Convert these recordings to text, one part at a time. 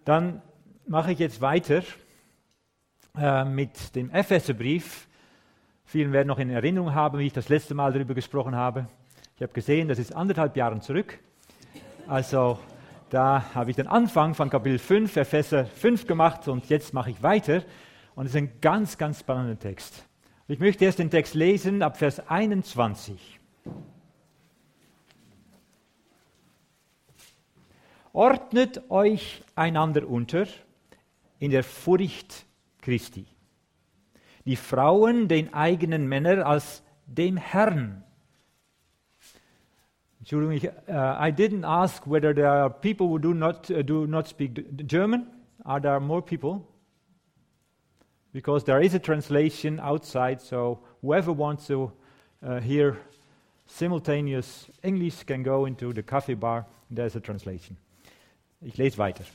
Dann mache ich jetzt weiter mit dem Epheserbrief. Vielen werden noch in Erinnerung haben, wie ich das letzte Mal darüber gesprochen habe. Ich habe gesehen, das ist 1,5 Jahre zurück. Also da habe ich den Anfang von Kapitel 5, Epheser 5 gemacht und jetzt mache ich weiter. Und es ist ein ganz, ganz spannender Text. Ich möchte erst den Text lesen ab Vers 21. Ordnet euch einander unter in der Furcht Christi. Die Frauen den eigenen Männern als dem Herrn. Entschuldigung, I didn't ask whether there are people who do not speak German. Are there more people? Because there is a translation outside, so whoever wants to hear simultaneous English can go into the coffee bar. There's a translation. Ich lese weiter.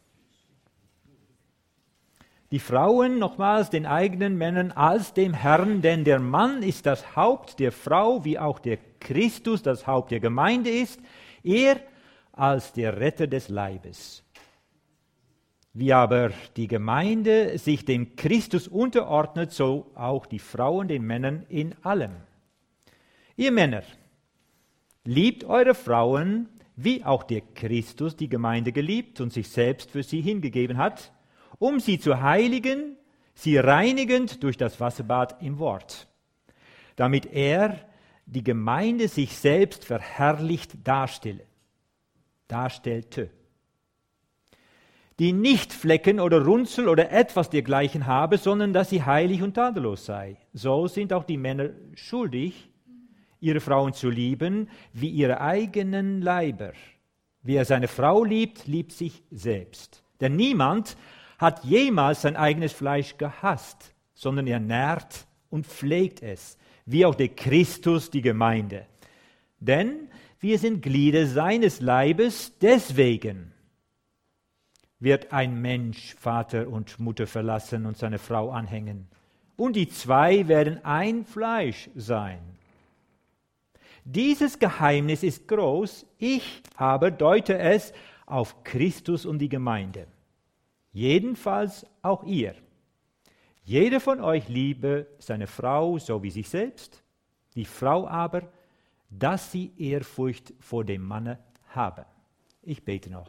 Die Frauen, nochmals, den eigenen Männern als dem Herrn, denn der Mann ist das Haupt der Frau, wie auch der Christus das Haupt der Gemeinde ist, er als der Retter des Leibes. Wie aber die Gemeinde sich dem Christus unterordnet, so auch die Frauen den Männern in allem. Ihr Männer, liebt eure Frauen, wie auch der Christus die Gemeinde geliebt und sich selbst für sie hingegeben hat, um sie zu heiligen, sie reinigend durch das Wasserbad im Wort, damit er die Gemeinde sich selbst verherrlicht darstellte, die nicht Flecken oder Runzel oder etwas dergleichen habe, sondern dass sie heilig und tadellos sei. So sind auch die Männer schuldig, ihre Frauen zu lieben, wie ihre eigenen Leiber. Wer seine Frau liebt, liebt sich selbst. Denn niemand hat jemals sein eigenes Fleisch gehasst, sondern er nährt und pflegt es, wie auch der Christus die Gemeinde. Denn wir sind Glieder seines Leibes, deswegen wird ein Mensch Vater und Mutter verlassen und seine Frau anhängen. Und die zwei werden ein Fleisch sein. Dieses Geheimnis ist groß, ich aber deute es auf Christus und die Gemeinde. Jedenfalls auch ihr. Jeder von euch liebe seine Frau so wie sich selbst, die Frau aber, dass sie Ehrfurcht vor dem Manne habe. Ich bete noch.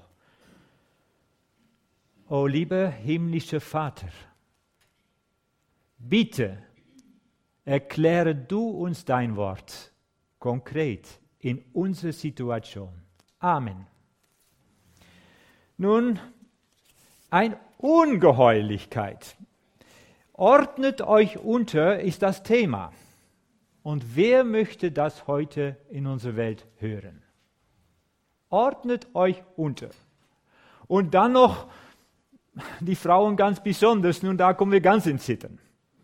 O lieber himmlischer Vater, bitte erkläre du uns dein Wort konkret in unserer Situation. Amen. Nun, eine Ungeheuerlichkeit. Ordnet euch unter ist das Thema. Und wer möchte das heute in unserer Welt hören? Ordnet euch unter. Und dann noch die Frauen ganz besonders, nun da kommen wir ganz ins Zittern.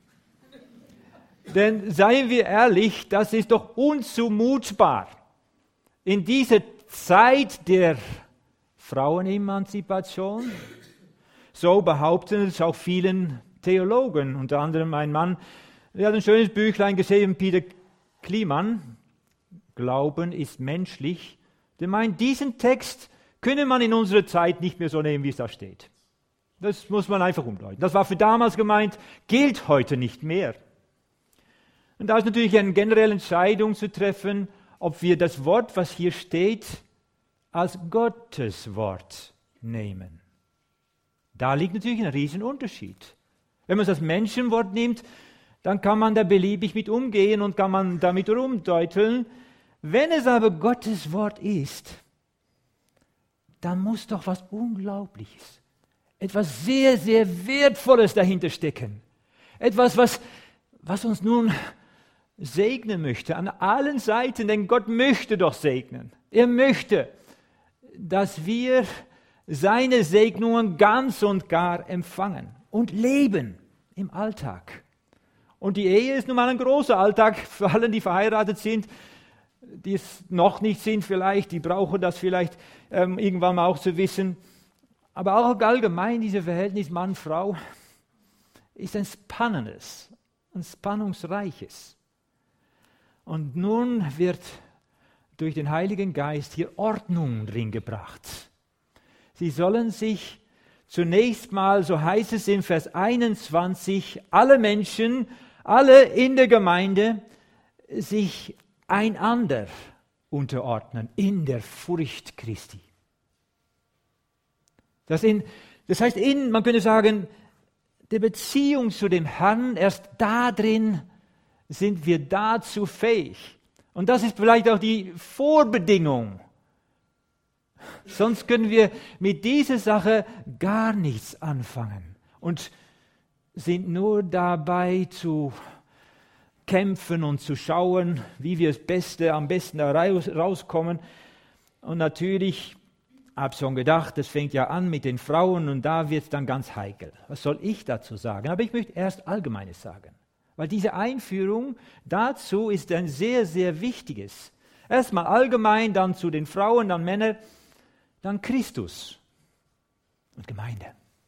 Denn seien wir ehrlich, das ist doch unzumutbar. In dieser Zeit der Frauenemanzipation, so behaupten es auch vielen Theologen, unter anderem ein Mann, der hat ein schönes Büchlein geschrieben, Peter Kliemann, Glauben ist menschlich, der meint, diesen Text könne man in unserer Zeit nicht mehr so nehmen, wie es da steht. Das muss man einfach umdeuten. Das war für damals gemeint, gilt heute nicht mehr. Und da ist natürlich eine generelle Entscheidung zu treffen, ob wir das Wort, was hier steht, als Gottes Wort nehmen. Da liegt natürlich ein Riesenunterschied. Wenn man es als Menschenwort nimmt, dann kann man da beliebig mit umgehen und kann man damit rumdeuteln. Wenn es aber Gottes Wort ist, dann muss doch was Unglaubliches, etwas sehr, sehr Wertvolles dahinter stecken. Etwas, was uns nun segnen möchte, an allen Seiten, denn Gott möchte doch segnen. Er möchte, dass wir seine Segnungen ganz und gar empfangen und leben im Alltag. Und die Ehe ist nun mal ein großer Alltag für alle, die verheiratet sind, die es noch nicht sind vielleicht, die brauchen das vielleicht irgendwann mal auch zu wissen. Aber auch allgemein, dieses Verhältnis Mann-Frau ist ein spannendes, ein spannungsreiches. Und nun wird durch den Heiligen Geist hier Ordnung drin gebracht. Sie sollen sich zunächst mal, so heißt es in Vers 21, alle Menschen, alle in der Gemeinde sich einander unterordnen in der Furcht Christi. Das heißt, man könnte sagen, der Beziehung zu dem Herrn, erst darin sind wir dazu fähig. Und das ist vielleicht auch die Vorbedingung. Sonst können wir mit dieser Sache gar nichts anfangen und sind nur dabei zu kämpfen und zu schauen, wie wir am besten da rauskommen. Und natürlich, ich habe schon gedacht, das fängt ja an mit den Frauen und da wird es dann ganz heikel. Was soll ich dazu sagen? Aber ich möchte erst Allgemeines sagen, weil diese Einführung dazu ist ein sehr, sehr wichtiges. Erstmal allgemein, dann zu den Frauen, dann Männer, dann Christus und Gemeinde.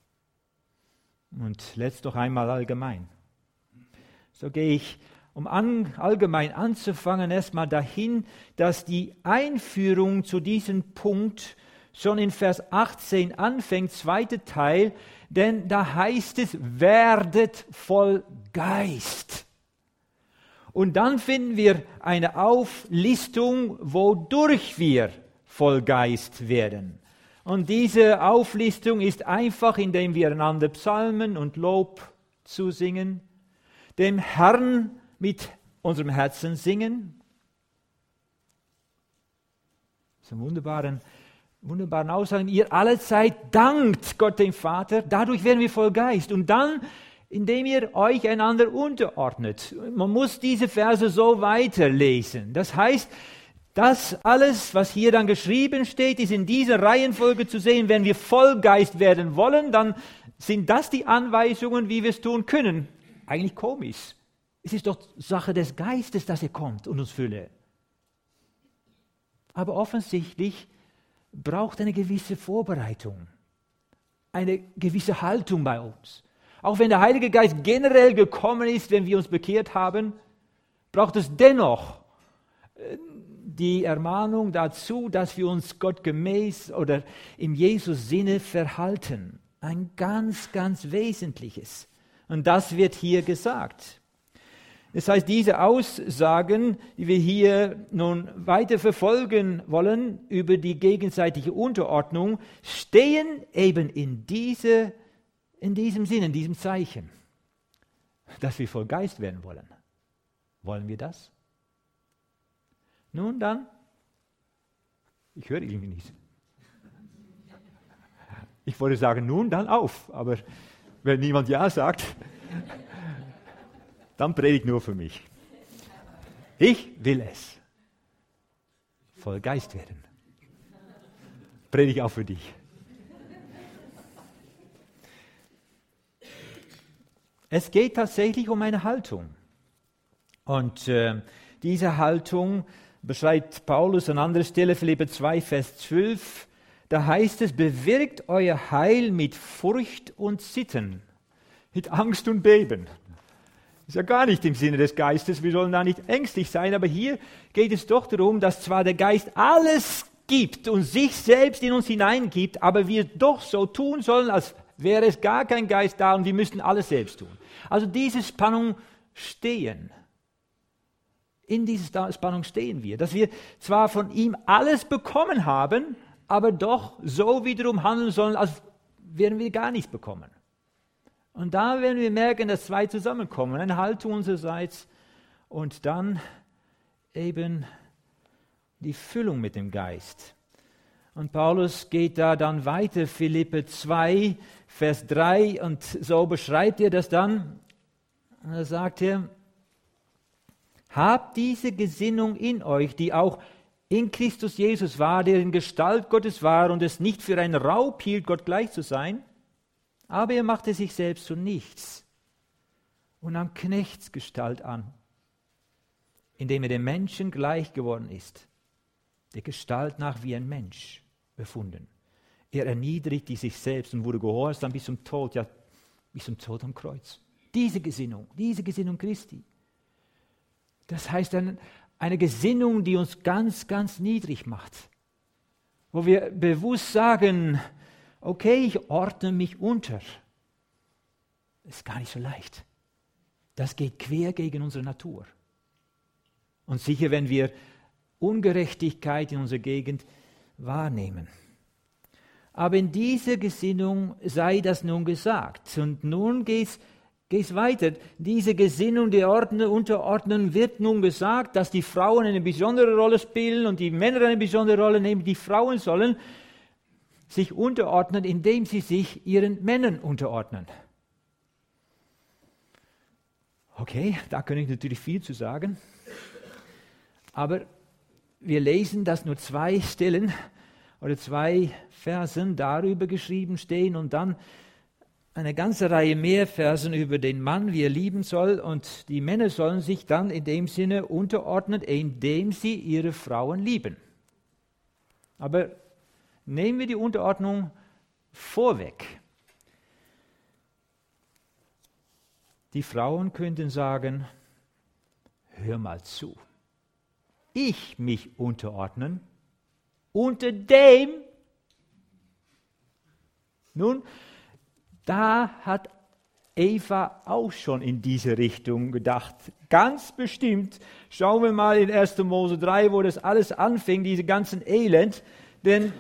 Und letzt noch einmal allgemein. So gehe ich, um allgemein anzufangen, erstmal dahin, dass die Einführung zu diesem Punkt schon in Vers 18 anfängt, zweiter Teil, denn da heißt es, werdet voll Geist. Und dann finden wir eine Auflistung, wodurch wir voll Geist werden. Und diese Auflistung ist einfach, indem wir einander Psalmen und Lob zusingen, dem Herrn mit unserem Herzen singen. So wunderbaren Aussagen. Ihr allezeit dankt Gott dem Vater, dadurch werden wir voll Geist. Und dann, indem ihr euch einander unterordnet. Man muss diese Verse so weiterlesen. Das heißt, das alles, was hier dann geschrieben steht, ist in dieser Reihenfolge zu sehen. Wenn wir voll Geist werden wollen, dann sind das die Anweisungen, wie wir es tun können. Eigentlich komisch. Es ist doch Sache des Geistes, dass er kommt und uns fülle. Aber offensichtlich braucht eine gewisse Vorbereitung, eine gewisse Haltung bei uns. Auch wenn der Heilige Geist generell gekommen ist, wenn wir uns bekehrt haben, braucht es dennoch die Ermahnung dazu, dass wir uns gottgemäß oder im Jesus Sinne verhalten. Ein ganz, ganz Wesentliches. Und das wird hier gesagt. Das heißt, diese Aussagen, die wir hier nun weiter verfolgen wollen über die gegenseitige Unterordnung, stehen eben in diesem Sinn, in diesem Zeichen, dass wir voll Geist werden wollen. Wollen wir das? Nun dann, ich höre irgendwie nicht. Ich wollte sagen, nun dann auf, aber wenn niemand Ja sagt, dann predigt nur für mich. Ich will es. Voll Geist werden. Predige auch für dich. Es geht tatsächlich um eine Haltung. Und diese Haltung beschreibt Paulus an anderer Stelle, Philipper 2, Vers 12. Da heißt es, bewirkt euer Heil mit Furcht und Zittern, mit Angst und Beben. Ist ja gar nicht im Sinne des Geistes, wir sollen da nicht ängstlich sein, aber hier geht es doch darum, dass zwar der Geist alles gibt und sich selbst in uns hineingibt, aber wir doch so tun sollen, als wäre es gar kein Geist da und wir müssten alles selbst tun. Also diese Spannung stehen. In dieser Spannung stehen wir, dass wir zwar von ihm alles bekommen haben, aber doch so wiederum handeln sollen, als wären wir gar nichts bekommen. Und da werden wir merken, dass zwei zusammenkommen, eine Haltung unsererseits und dann eben die Füllung mit dem Geist. Und Paulus geht da dann weiter, Philipper 2, Vers 3, und so beschreibt er das dann. Und da sagt er, habt diese Gesinnung in euch, die auch in Christus Jesus war, der in Gestalt Gottes war und es nicht für einen Raub hielt, Gott gleich zu sein, aber er machte sich selbst zu nichts und nahm Knechtsgestalt an, indem er dem Menschen gleich geworden ist, der Gestalt nach wie ein Mensch befunden. Er erniedrigte sich selbst und wurde gehorsam bis zum Tod, ja, bis zum Tod am Kreuz. Diese Gesinnung Christi. Das heißt eine Gesinnung, die uns ganz, ganz niedrig macht, wo wir bewusst sagen, okay, ich ordne mich unter. Das ist gar nicht so leicht. Das geht quer gegen unsere Natur. Und sicher, wenn wir Ungerechtigkeit in unserer Gegend wahrnehmen. Aber in dieser Gesinnung sei das nun gesagt. Und nun geht's weiter. Diese Gesinnung der Unterordnung wird nun gesagt, dass die Frauen eine besondere Rolle spielen und die Männer eine besondere Rolle nehmen. Die Frauen sollen sich unterordnen, indem sie sich ihren Männern unterordnen. Okay, da kann ich natürlich viel zu sagen. Aber wir lesen, dass nur 2 Stellen oder 2 Versen darüber geschrieben stehen und dann eine ganze Reihe mehr Versen über den Mann, wie er lieben soll. Und die Männer sollen sich dann in dem Sinne unterordnen, indem sie ihre Frauen lieben. Aber nehmen wir die Unterordnung vorweg. Die Frauen könnten sagen, hör mal zu, ich mich unterordnen unter dem. Nun, da hat Eva auch schon in diese Richtung gedacht. Ganz bestimmt. Schauen wir mal in 1. Mose 3, wo das alles anfing, diese ganzen Elend. Denn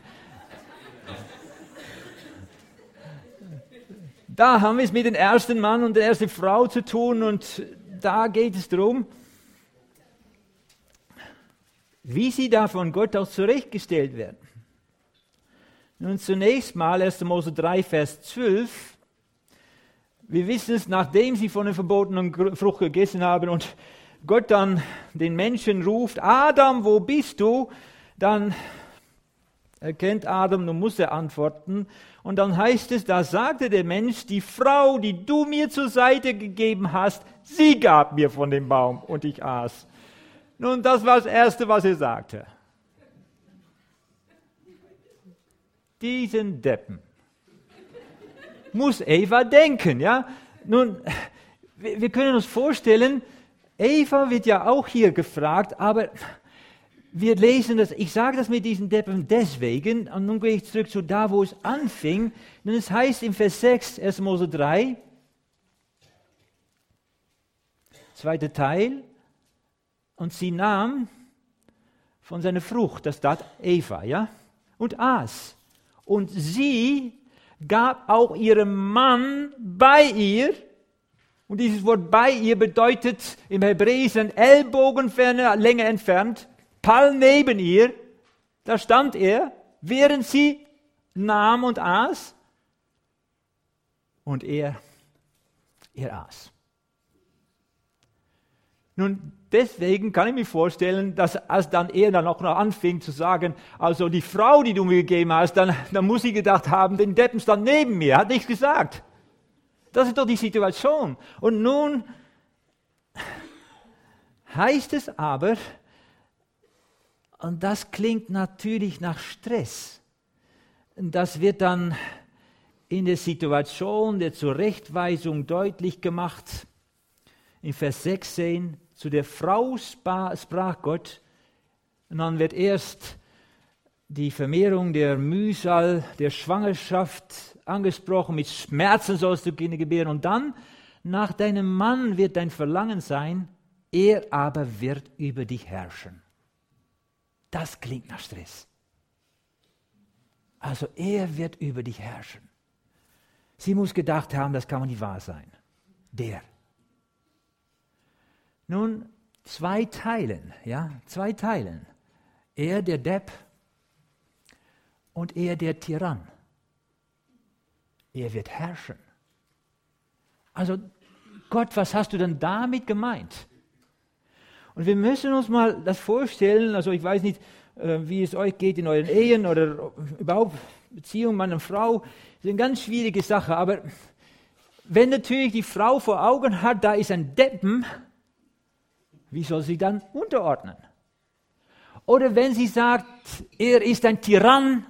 da haben wir es mit dem ersten Mann und der ersten Frau zu tun und da geht es darum, wie sie da von Gott auch zurechtgestellt werden. Nun zunächst mal 1. Mose 3, Vers 12. Wir wissen es, nachdem sie von der verbotenen Frucht gegessen haben und Gott dann den Menschen ruft, Adam, wo bist du? Dann erkennt Adam, nun muss er antworten. Und dann heißt es, da sagte der Mensch, die Frau, die du mir zur Seite gegeben hast, sie gab mir von dem Baum und ich aß. Nun, das war das Erste, was er sagte. Diesen Deppen muss Eva denken, ja? Nun, wir können uns vorstellen, Eva wird ja auch hier gefragt, aber wir lesen das, ich sage das mit diesen Deppen deswegen, und nun gehe ich zurück zu da, wo es anfing, denn es heißt im Vers 6, 1. Mose 3, 2. Teil, und sie nahm von seiner Frucht, das tat Eva, ja, und aß. Und sie gab auch ihrem Mann bei ihr, und dieses Wort bei ihr bedeutet im Hebräischen Ellbogenferne, Länge entfernt, Pall neben ihr, da stand er, während sie nahm und aß, und er aß. Nun, deswegen kann ich mir vorstellen, dass als dann er dann auch noch anfing zu sagen, also die Frau, die du mir gegeben hast, dann muss sie gedacht haben, den Deppen stand neben mir, hat nichts gesagt. Das ist doch die Situation. Und nun heißt es aber, und das klingt natürlich nach Stress, das wird dann in der Situation der Zurechtweisung deutlich gemacht. In Vers 16, zu der Frau sprach Gott, und dann wird erst die Vermehrung der Mühsal, der Schwangerschaft angesprochen, mit Schmerzen sollst du Kinder gebären, und dann, nach deinem Mann wird dein Verlangen sein, er aber wird über dich herrschen. Das klingt nach Stress. Also er wird über dich herrschen. Sie muss gedacht haben, das kann man nicht wahr sein. Der. Nun, 2 Teilen, ja, 2 Teilen. Er, der Depp, und er, der Tyrann. Er wird herrschen. Also, Gott, was hast du denn damit gemeint? Und wir müssen uns mal das vorstellen, also ich weiß nicht, wie es euch geht in euren Ehen oder überhaupt Beziehungen Mann und Frau, das ist eine ganz schwierige Sache, aber wenn natürlich die Frau vor Augen hat, da ist ein Deppen, wie soll sie dann unterordnen? Oder wenn sie sagt, er ist ein Tyrann,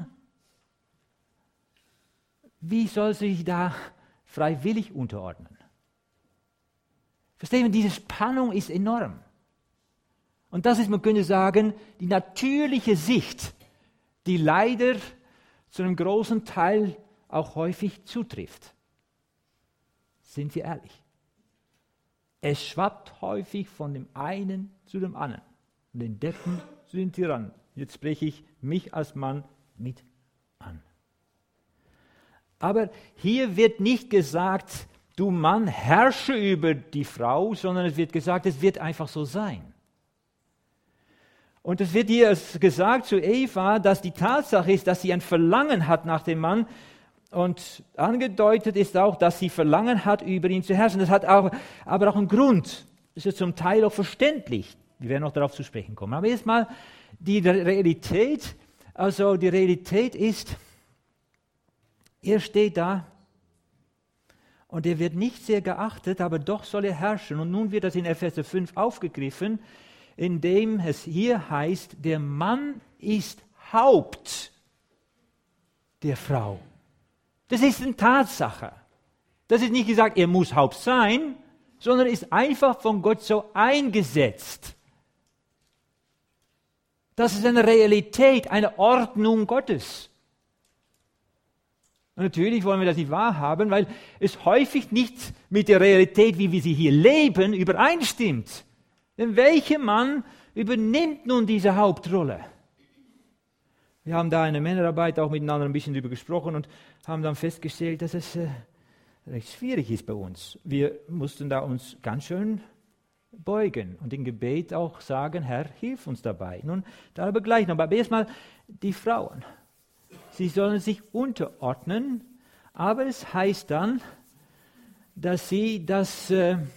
wie soll sie sich da freiwillig unterordnen? Verstehen wir, diese Spannung ist enorm. Und das ist, man könnte sagen, die natürliche Sicht, die leider zu einem großen Teil auch häufig zutrifft. Sind wir ehrlich? Es schwappt häufig von dem einen zu dem anderen, von den Deppen zu den Tyrannen. Jetzt spreche ich mich als Mann mit an. Aber hier wird nicht gesagt, du Mann, herrsche über die Frau, sondern es wird gesagt, es wird einfach so sein. Und es wird hier gesagt zu Eva, dass die Tatsache ist, dass sie ein Verlangen hat nach dem Mann. Und angedeutet ist auch, dass sie Verlangen hat, über ihn zu herrschen. Das hat aber auch einen Grund. Das ist zum Teil auch verständlich. Wir werden noch darauf zu sprechen kommen. Aber erstmal die Realität. Also die Realität ist, er steht da und er wird nicht sehr geachtet, aber doch soll er herrschen. Und nun wird das in Epheser 5 aufgegriffen, indem es hier heißt, der Mann ist Haupt der Frau. Das ist eine Tatsache. Das ist nicht gesagt, er muss Haupt sein, sondern ist einfach von Gott so eingesetzt. Das ist eine Realität, eine Ordnung Gottes. Und natürlich wollen wir das nicht wahrhaben, weil es häufig nicht mit der Realität, wie wir sie hier leben, übereinstimmt. Denn welcher Mann übernimmt nun diese Hauptrolle? Wir haben da in der Männerarbeit auch miteinander ein bisschen darüber gesprochen und haben dann festgestellt, dass es recht schwierig ist bei uns. Wir mussten da uns ganz schön beugen und im Gebet auch sagen, Herr, hilf uns dabei. Nun, darüber gleich noch. Aber erstmal die Frauen. Sie sollen sich unterordnen, aber es heißt dann, dass sie das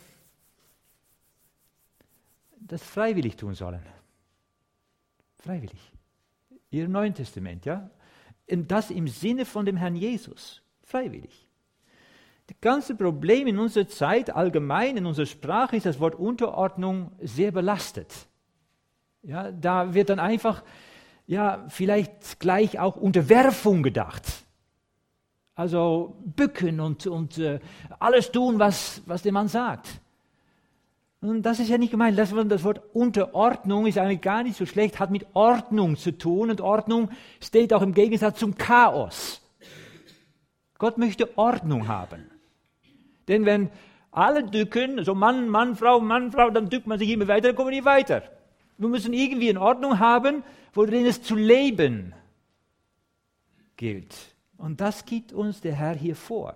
freiwillig tun sollen. Freiwillig. Ihr Neuen Testament, ja? Und das im Sinne von dem Herrn Jesus. Freiwillig. Das ganze Problem in unserer Zeit, allgemein in unserer Sprache, ist das Wort Unterordnung sehr belastet. Ja, da wird dann einfach, ja, vielleicht gleich auch Unterwerfung gedacht. Also bücken und alles tun, was der Mann sagt. Und das ist ja nicht gemeint. Das Wort Unterordnung ist eigentlich gar nicht so schlecht, hat mit Ordnung zu tun. Und Ordnung steht auch im Gegensatz zum Chaos. Gott möchte Ordnung haben. Denn wenn alle dücken, so Mann, Frau, dann dückt man sich immer weiter, dann kommen wir nicht weiter. Wir müssen irgendwie eine Ordnung haben, worin es zu leben gilt. Und das gibt uns der Herr hier vor.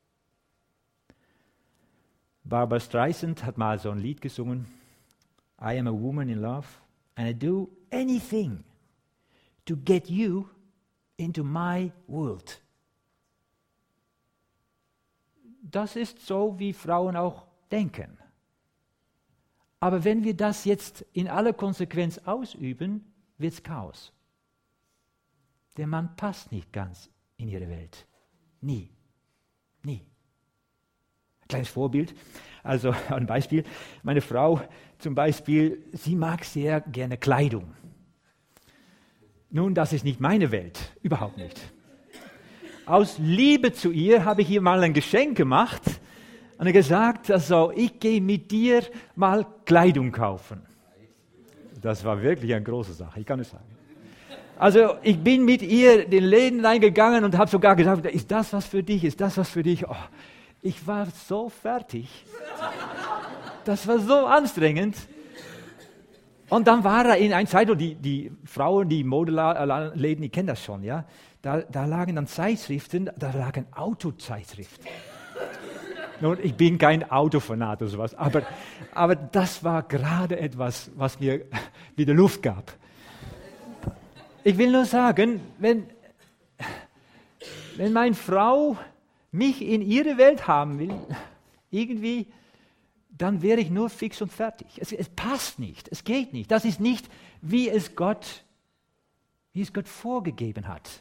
Barbra Streisand hat mal so ein Lied gesungen, I am a woman in love and I do anything to get you into my world. Das ist so, wie Frauen auch denken. Aber wenn wir das jetzt in aller Konsequenz ausüben, wird es Chaos. Der Mann passt nicht ganz in ihre Welt. Nie. Nie. Kleines Vorbild, also ein Beispiel. Meine Frau zum Beispiel, sie mag sehr gerne Kleidung. Nun, das ist nicht meine Welt, überhaupt nicht. Aus Liebe zu ihr habe ich ihr mal ein Geschenk gemacht und gesagt, also ich gehe mit dir mal Kleidung kaufen. Das war wirklich eine große Sache, ich kann es sagen. Also ich bin mit ihr in den Läden reingegangen und habe sogar gesagt, ist das was für dich, ist das was für dich? Oh, ich war so fertig. Das war so anstrengend. Und dann war er in einer Zeit, die Frauen, die Modeläden, die kennen das schon, ja. Da lagen dann Zeitschriften, da lagen Autozeitschriften. Nun, ich bin kein Autofanat oder sowas, aber das war gerade etwas, was mir wieder Luft gab. Ich will nur sagen, wenn meine Frau mich in ihre Welt haben will, irgendwie, dann wäre ich nur fix und fertig. Es passt nicht, es geht nicht. Das ist nicht, wie es Gott vorgegeben hat.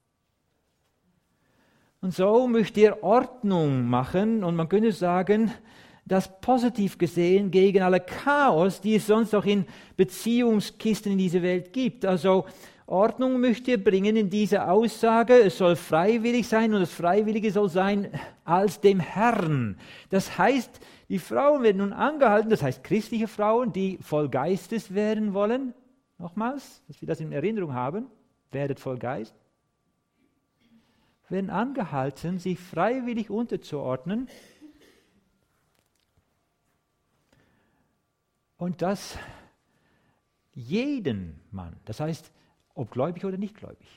Und so möchte er Ordnung machen und man könnte sagen, das positiv gesehen gegen alle Chaos, die es sonst auch in Beziehungskisten in dieser Welt gibt. Also Ordnung möchte er bringen in diese Aussage, es soll freiwillig sein und das Freiwillige soll sein als dem Herrn. Das heißt, die Frauen werden nun angehalten, das heißt christliche Frauen, die voll Geistes werden wollen, nochmals, dass wir das in Erinnerung haben, werdet voll Geist. werden angehalten, sich freiwillig unterzuordnen. Und das jeden Mann, das heißt, ob gläubig oder nicht gläubig,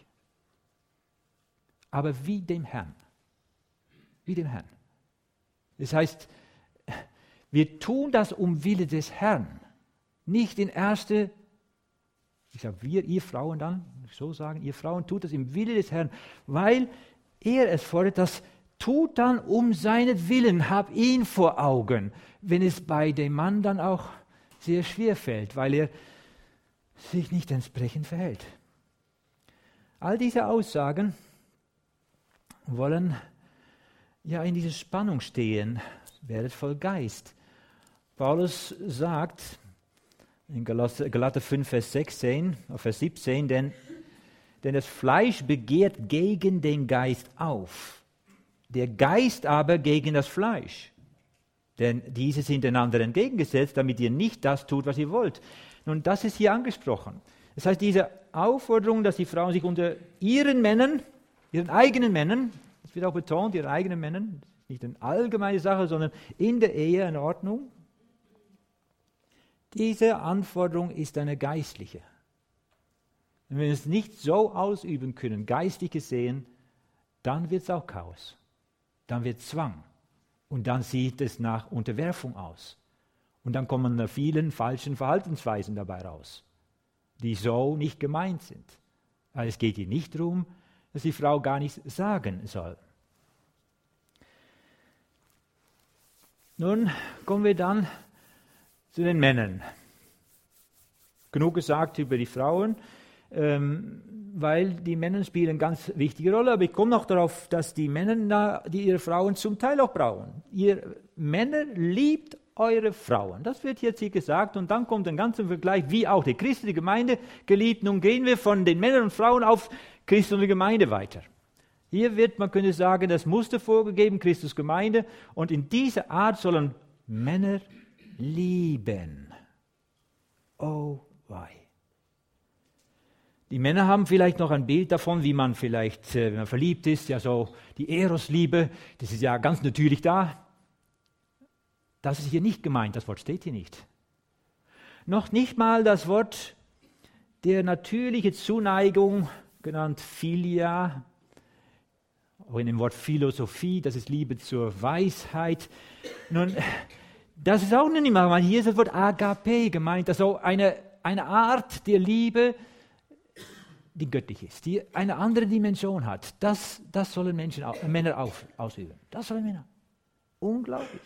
aber wie dem Herrn. Wie dem Herrn. Das heißt, wir tun das um Wille des Herrn, nicht in erste, ich sage wir, ihr Frauen dann, so sagen, ihr Frauen tut das im Wille des Herrn, weil er es fordert, das tut dann um seinen Willen, hab ihn vor Augen, wenn es bei dem Mann dann auch sehr schwer fällt, weil er sich nicht entsprechend verhält. All diese Aussagen wollen ja in dieser Spannung stehen, werdet voll Geist. Paulus sagt in Galater 5, Vers 17, denn das Fleisch begehrt gegen den Geist auf, der Geist aber gegen das Fleisch. Denn diese sind einander entgegengesetzt, damit ihr nicht das tut, was ihr wollt. Nun, das ist hier angesprochen. Das heißt, diese Aufforderung, dass die Frauen sich unter ihren Männern, ihren eigenen Männern, das wird auch betont, ihren eigenen Männern, das ist nicht eine allgemeine Sache, sondern in der Ehe eine Ordnung. Diese Anforderung ist eine geistliche. Wenn wir es nicht so ausüben können, geistlich gesehen, dann wird es auch Chaos. Dann wird Zwang. Und dann sieht es nach Unterwerfung aus. Und dann kommen da vielen falschen Verhaltensweisen dabei raus, die so nicht gemeint sind. Also es geht hier nicht darum, dass die Frau gar nichts sagen soll. Nun kommen wir dann zu den Männern. Genug gesagt über die Frauen, weil die Männer spielen eine ganz wichtige Rolle. Aber ich komme noch darauf, dass die Männer, die ihre Frauen zum Teil auch brauchen. Ihr Männer liebt eure Frauen. Das wird jetzt hier gesagt und dann kommt ein ganzer Vergleich, wie auch die christliche Gemeinde geliebt. Nun gehen wir von den Männern und Frauen auf Christus und die Gemeinde weiter. Hier wird, man könnte sagen, das Muster vorgegeben, Christus Gemeinde. Und in dieser Art sollen Männer lieben. Oh, why? Die Männer haben vielleicht noch ein Bild davon, wie man vielleicht, wenn man verliebt ist, ja so die Eros-Liebe, das ist ja ganz natürlich da. Das ist hier nicht gemeint, das Wort steht hier nicht. Noch nicht mal das Wort der natürliche Zuneigung, genannt Philia, auch in dem Wort Philosophie, das ist Liebe zur Weisheit. Nun, das ist auch nicht mal gemeint. Hier ist das Wort Agape gemeint, also eine Art der Liebe, die göttlich ist, die eine andere Dimension hat. Das sollen Männer ausüben. Das sollen Männer. Unglaublich.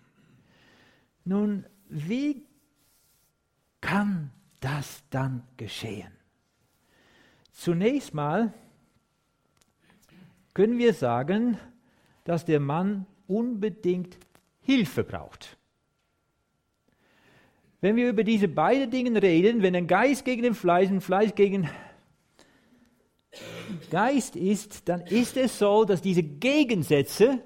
Nun, wie kann das dann geschehen? Zunächst mal können wir sagen, dass der Mann unbedingt Hilfe braucht. Wenn wir über diese beiden Dinge reden, wenn ein Geist gegen den Fleisch und Fleisch gegen Geist ist, dann ist es so, dass diese Gegensätze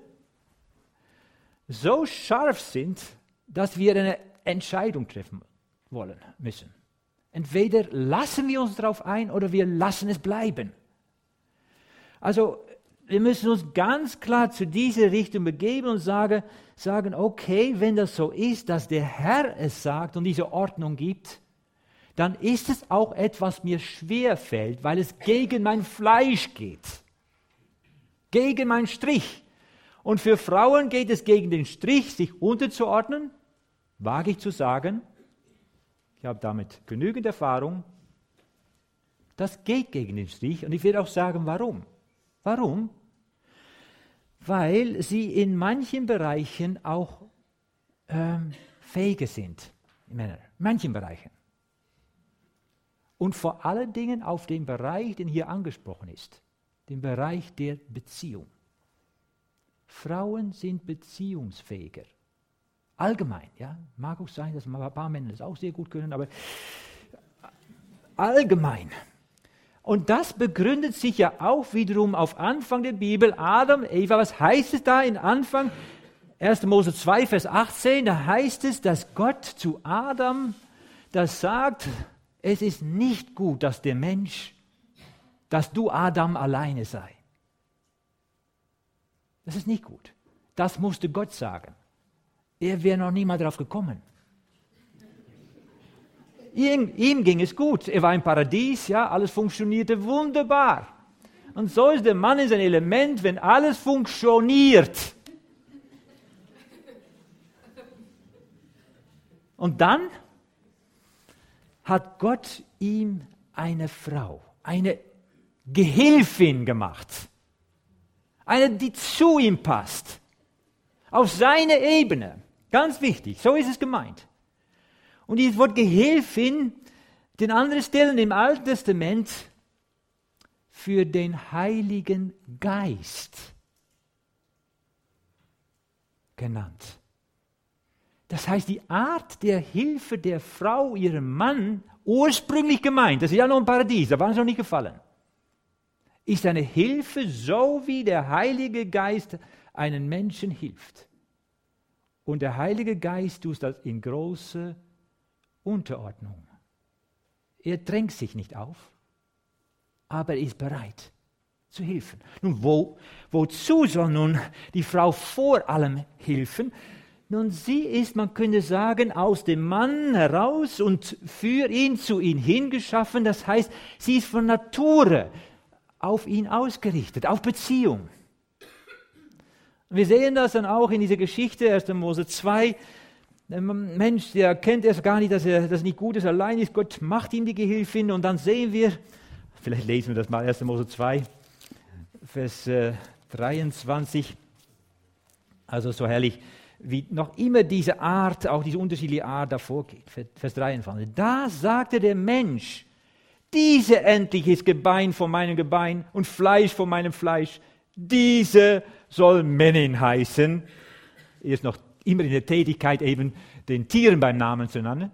so scharf sind, dass wir eine Entscheidung treffen müssen. Entweder lassen wir uns darauf ein oder wir lassen es bleiben. Also wir müssen uns ganz klar zu dieser Richtung begeben und sagen, okay, wenn das so ist, dass der Herr es sagt und diese Ordnung gibt, dann ist es auch etwas, was mir schwerfällt, weil es gegen mein Fleisch geht, gegen meinen Strich. Und für Frauen geht es gegen den Strich, sich unterzuordnen, wage ich zu sagen, ich habe damit genügend Erfahrung, das geht gegen den Strich und ich will auch sagen, warum. Warum? Weil sie in manchen Bereichen auch fähiger sind, Männer, in manchen Bereichen. Und vor allen Dingen auf den Bereich, den hier angesprochen ist, den Bereich der Beziehung. Frauen sind beziehungsfähiger. Allgemein, ja. Mag auch sein, dass ein paar Männer das auch sehr gut können, aber allgemein. Und das begründet sich ja auch wiederum auf Anfang der Bibel. Adam, Eva, was heißt es da in Anfang? 1. Mose 2, Vers 18, da heißt es, dass Gott zu Adam das sagt, es ist nicht gut, dass du Adam alleine sei. Das ist nicht gut. Das musste Gott sagen. Er wäre noch nie mal drauf gekommen. Ihm ging es gut. Er war im Paradies, ja, alles funktionierte wunderbar. Und so ist der Mann in seinem Element, wenn alles funktioniert. Und dann hat Gott ihm eine Frau, eine Gehilfin gemacht. Eine, die zu ihm passt. Auf seine Ebene. Ganz wichtig, so ist es gemeint. Und dieses Wort Gehilfin, den anderen Stellen im Alten Testament für den Heiligen Geist genannt. Das heißt, die Art der Hilfe der Frau ihrem Mann, ursprünglich gemeint, das ist ja noch ein Paradies, da waren sie noch nicht gefallen, ist eine Hilfe, so wie der Heilige Geist einen Menschen hilft. Und der Heilige Geist tut das in große Unterordnung. Er drängt sich nicht auf, aber er ist bereit zu helfen. Nun, wozu soll nun die Frau vor allem helfen? Nun, sie ist, man könnte sagen, aus dem Mann heraus und für ihn, zu ihm hingeschaffen. Das heißt, sie ist von Natur auf ihn ausgerichtet, auf Beziehung. Wir sehen das dann auch in dieser Geschichte, 1. Mose 2. Der Mensch, der kennt erst gar nicht, dass es nicht gut ist, allein ist. Gott macht ihm die Gehilfin und dann sehen wir, vielleicht lesen wir das mal, 1. Mose 2, Vers 23. Also so herrlich, wie noch immer diese Art, auch diese unterschiedliche Art davor geht. Vers 23. Da sagte der Mensch, diese endlich ist Gebein von meinem Gebein und Fleisch von meinem Fleisch. Diese soll Männin heißen. Er ist noch immer in der Tätigkeit, eben den Tieren beim Namen zu nennen.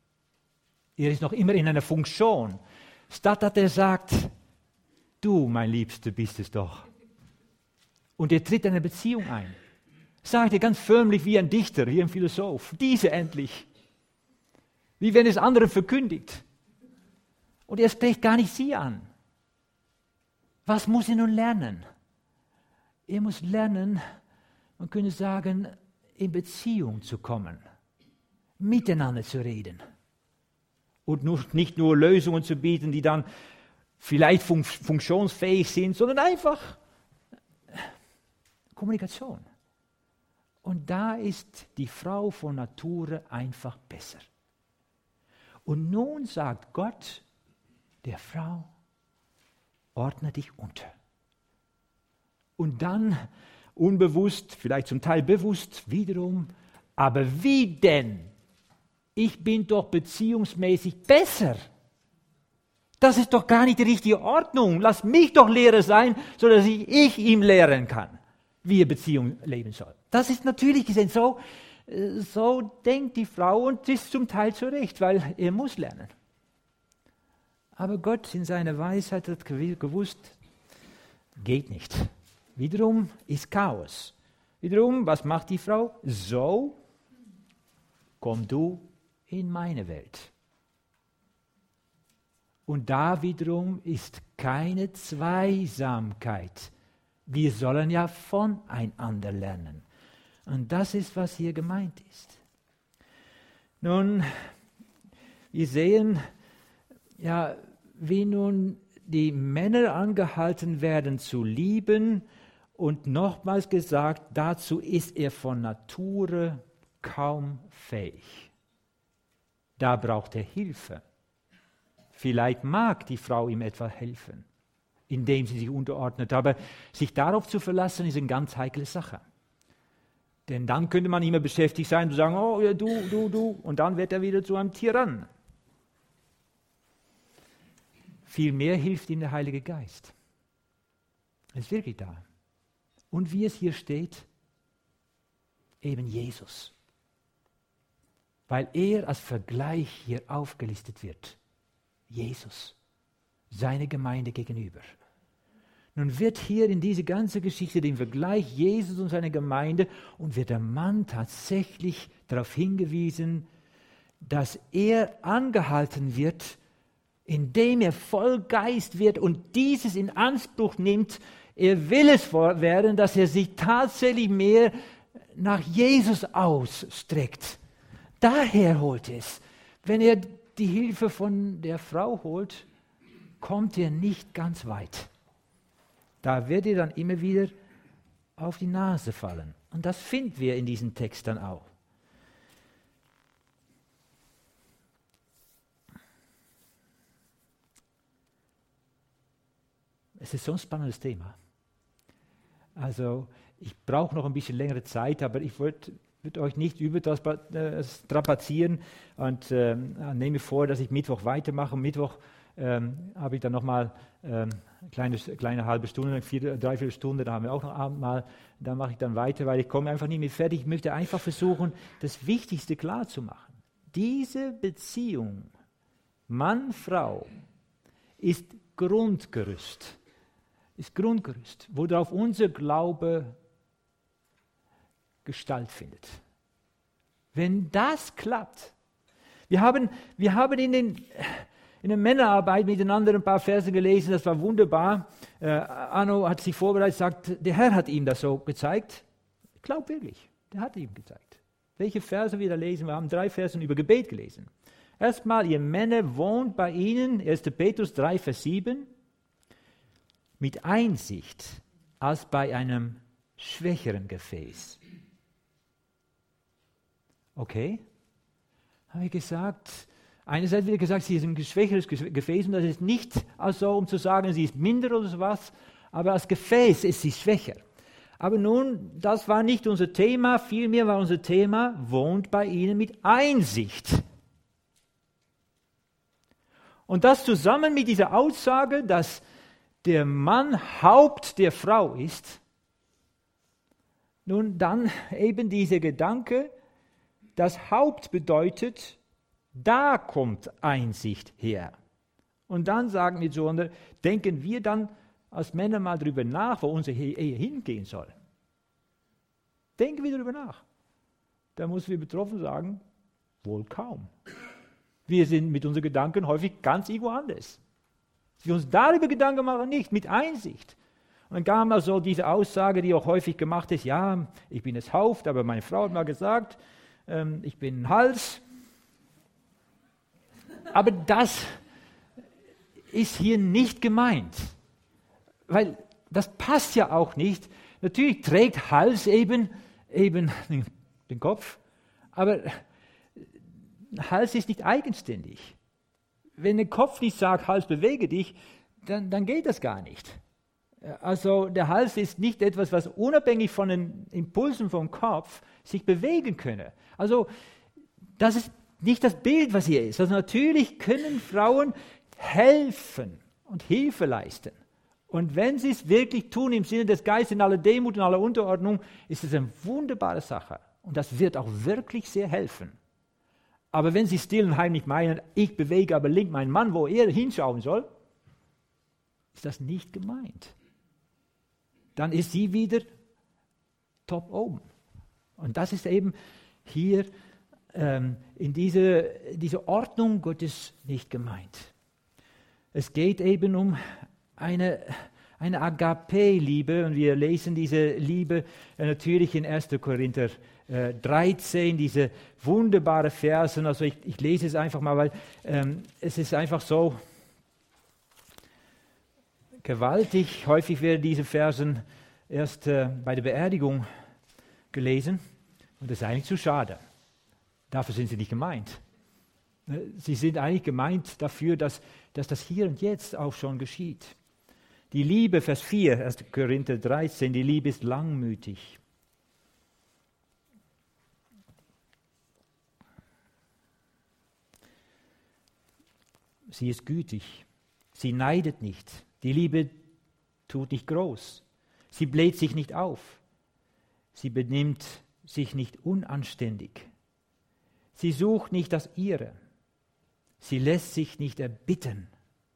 Er ist noch immer in einer Funktion. Statt dass er sagt, du, mein Liebster, bist es doch. Und er tritt eine Beziehung ein. Sagt er ganz förmlich wie ein Dichter, wie ein Philosoph. Diese endlich. Wie wenn es anderen verkündigt. Und er spricht gar nicht sie an. Was muss er nun lernen? Er muss lernen, man könnte sagen, in Beziehung zu kommen, miteinander zu reden und nicht nur Lösungen zu bieten, die dann vielleicht funktionsfähig sind, sondern einfach Kommunikation. Und da ist die Frau von Natur einfach besser. Und nun sagt Gott der Frau, ordne dich unter. Und dann unbewusst, vielleicht zum Teil bewusst, wiederum, aber wie denn? Ich bin doch beziehungsmäßig besser. Das ist doch gar nicht die richtige Ordnung. Lass mich doch Lehrer sein, sodass ich ihm lehren kann, wie er Beziehung leben soll. Das ist natürlich gesehen, so denkt die Frau und ist zum Teil zurecht, weil er muss lernen. Aber Gott in seiner Weisheit hat gewusst, geht nicht. Wiederum ist Chaos. Wiederum, was macht die Frau? So, komm du in meine Welt. Und da wiederum ist keine Zweisamkeit. Wir sollen ja voneinander lernen. Und das ist, was hier gemeint ist. Nun, wir sehen, ja, wie nun die Männer angehalten werden zu lieben. Und nochmals gesagt, dazu ist er von Natur kaum fähig. Da braucht er Hilfe. Vielleicht mag die Frau ihm etwa helfen, indem sie sich unterordnet. Aber sich darauf zu verlassen, ist eine ganz heikle Sache. Denn dann könnte man immer beschäftigt sein und sagen, oh, ja, du. Und dann wird er wieder zu einem Tyrann. Vielmehr hilft ihm der Heilige Geist. Er ist wirklich da. Und wie es hier steht, eben Jesus. Weil er als Vergleich hier aufgelistet wird. Jesus, seine Gemeinde gegenüber. Nun wird hier in diese ganze Geschichte den Vergleich Jesus und seine Gemeinde und wird der Mann tatsächlich darauf hingewiesen, dass er angehalten wird, indem er voll Geist wird und dieses in Anspruch nimmt, Er will es werden, dass er sich tatsächlich mehr nach Jesus ausstreckt. Daher holt es. Wenn er die Hilfe von der Frau holt, kommt er nicht ganz weit. Da wird er dann immer wieder auf die Nase fallen. Und das finden wir in diesem Text dann auch. Es ist so ein spannendes Thema. Also ich brauche noch ein bisschen längere Zeit, aber ich würde euch nicht über das strapazieren und nehme vor, dass ich Mittwoch weitermache. Mittwoch habe ich dann nochmal kleine halbe Stunde, dreiviertel Stunde, da haben wir auch noch Abendmahl, da mache ich dann weiter, weil ich komme einfach nicht mehr fertig. Ich möchte einfach versuchen, das Wichtigste klar zu machen. Diese Beziehung Mann-Frau ist Grundgerüst, worauf unser Glaube Gestalt findet. Wenn das klappt, wir haben in der Männerarbeit miteinander ein paar Verse gelesen, das war wunderbar. Arno hat sich vorbereitet, sagt, der Herr hat ihm das so gezeigt. Ich glaube wirklich, der hat ihm gezeigt. Welche Verse wir da lesen? Wir haben 3 Verse über Gebet gelesen. Erstmal, ihr Männer wohnt bei ihnen, 1. Petrus 3, Vers 7, mit Einsicht als bei einem schwächeren Gefäß. Okay, habe ich gesagt, einerseits wird gesagt, sie ist ein schwächeres Gefäß und das ist nicht also, um zu sagen, sie ist minder oder sowas, aber als Gefäß ist sie schwächer. Aber nun, das war nicht unser Thema, vielmehr war unser Thema, wohnt bei ihnen mit Einsicht. Und das zusammen mit dieser Aussage, dass der Mann Haupt der Frau ist, nun dann eben dieser Gedanke, das Haupt bedeutet, da kommt Einsicht her. Und dann sagen wir zueinander, denken wir dann als Männer mal darüber nach, wo unsere Ehe hingehen soll. Denken wir darüber nach. Da müssen wir betroffen sagen, wohl kaum. Wir sind mit unseren Gedanken häufig ganz irgendwo anders. Wir uns darüber Gedanken machen, nicht mit Einsicht. Und dann kam also diese Aussage, die auch häufig gemacht ist, ja, ich bin das Haupt, aber meine Frau hat mal gesagt, ich bin ein Hals. Aber das ist hier nicht gemeint, weil das passt ja auch nicht. Natürlich trägt Hals eben den Kopf, aber Hals ist nicht eigenständig. Wenn der Kopf nicht sagt, Hals, bewege dich, dann geht das gar nicht. Also der Hals ist nicht etwas, was unabhängig von den Impulsen vom Kopf sich bewegen könne. Also das ist nicht das Bild, was hier ist. Also natürlich können Frauen helfen und Hilfe leisten. Und wenn sie es wirklich tun im Sinne des Geistes, in aller Demut und aller Unterordnung, ist es eine wunderbare Sache. Und das wird auch wirklich sehr helfen. Aber wenn sie still und heimlich meinen, ich bewege aber links meinen Mann, wo er hinschauen soll, ist das nicht gemeint. Dann ist sie wieder top oben. Und das ist eben hier in diese Ordnung Gottes nicht gemeint. Es geht eben um eine Agape-Liebe und wir lesen diese Liebe natürlich in 1. Korinther 13, diese wunderbare Versen. Also ich lese es einfach mal, weil es ist einfach so gewaltig. Häufig werden diese Versen erst bei der Beerdigung gelesen und das ist eigentlich zu schade. Dafür sind sie nicht gemeint. Sie sind eigentlich gemeint dafür, dass das hier und jetzt auch schon geschieht. Die Liebe, Vers 4, 1. Korinther 13, die Liebe ist langmütig. Sie ist gütig. Sie neidet nicht. Die Liebe tut nicht groß. Sie bläht sich nicht auf. Sie benimmt sich nicht unanständig. Sie sucht nicht das Ihre. Sie lässt sich nicht erbitten.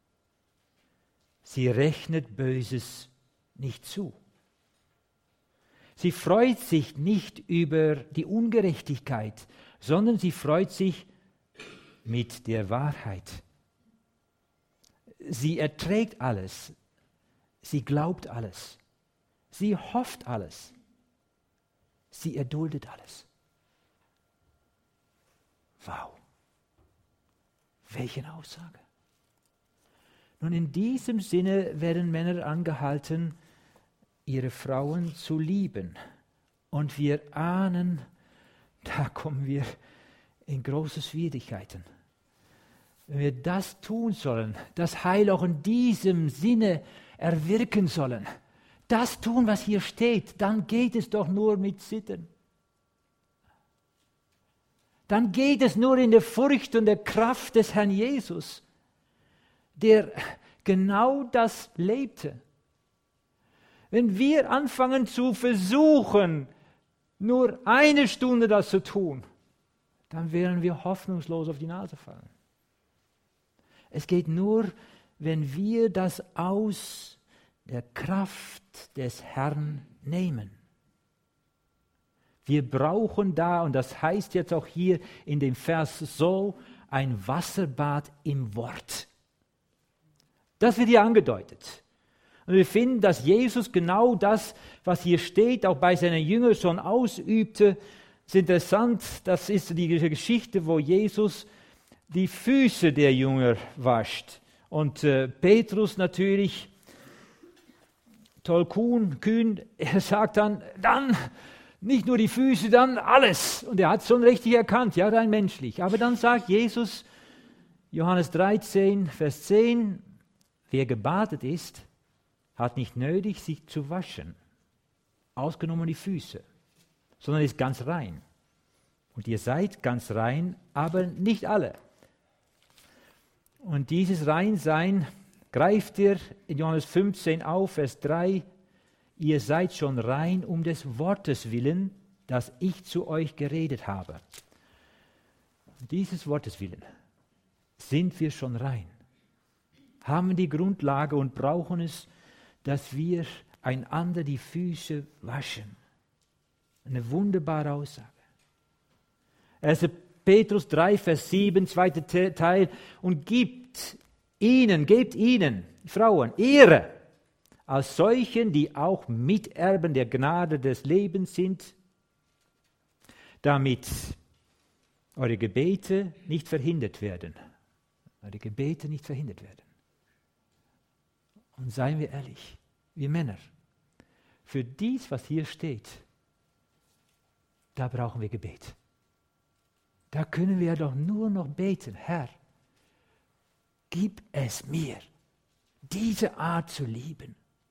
Sie rechnet Böses nicht zu. Sie freut sich nicht über die Ungerechtigkeit, sondern sie freut sich mit der Wahrheit. Sie erträgt alles. Sie glaubt alles. Sie hofft alles. Sie erduldet alles. Wow. Welche Aussage. Nun, in diesem Sinne werden Männer angehalten, ihre Frauen zu lieben. Und wir ahnen, da kommen wir in große Schwierigkeiten. Wenn wir das tun sollen, das Heil auch in diesem Sinne erwirken sollen, das tun, was hier steht, dann geht es doch nur mit Sitten. Dann geht es nur in der Furcht und der Kraft des Herrn Jesus, der genau das lebte. Wenn wir anfangen zu versuchen, nur eine Stunde das zu tun, dann werden wir hoffnungslos auf die Nase fallen. Es geht nur, wenn wir das aus der Kraft des Herrn nehmen. Wir brauchen da, und das heißt jetzt auch hier in dem Vers so, ein Wasserbad im Wort. Das wird hier angedeutet. Und wir finden, dass Jesus genau das, was hier steht, auch bei seinen Jüngern schon ausübte. Es ist interessant, das ist die Geschichte, wo Jesus die Füße der Jünger wascht. Und Petrus natürlich, toll kühn, er sagt dann nicht nur die Füße, dann alles. Und er hat es schon richtig erkannt, ja, rein menschlich. Aber dann sagt Jesus, Johannes 13, Vers 10, wer gebadet ist, hat nicht nötig, sich zu waschen, ausgenommen die Füße, sondern ist ganz rein. Und ihr seid ganz rein, aber nicht alle. Und dieses Reinsein greift er in Johannes 15 auf, Vers 3, ihr seid schon rein um des Wortes willen, das ich zu euch geredet habe. Dieses Wortes willen sind wir schon rein, haben die Grundlage und brauchen es, dass wir einander die Füße waschen. Eine wunderbare Aussage. 1. Petrus 3, Vers 7, zweiter Teil, und gebt ihnen, Frauen, Ehre, als solchen, die auch Miterben der Gnade des Lebens sind, damit eure Gebete nicht verhindert werden. Eure Gebete nicht verhindert werden. Und seien wir ehrlich, wir Männer, für dies, was hier steht, da brauchen wir Gebet. Da können wir doch nur noch beten, Herr, gib es mir, diese Art zu lieben.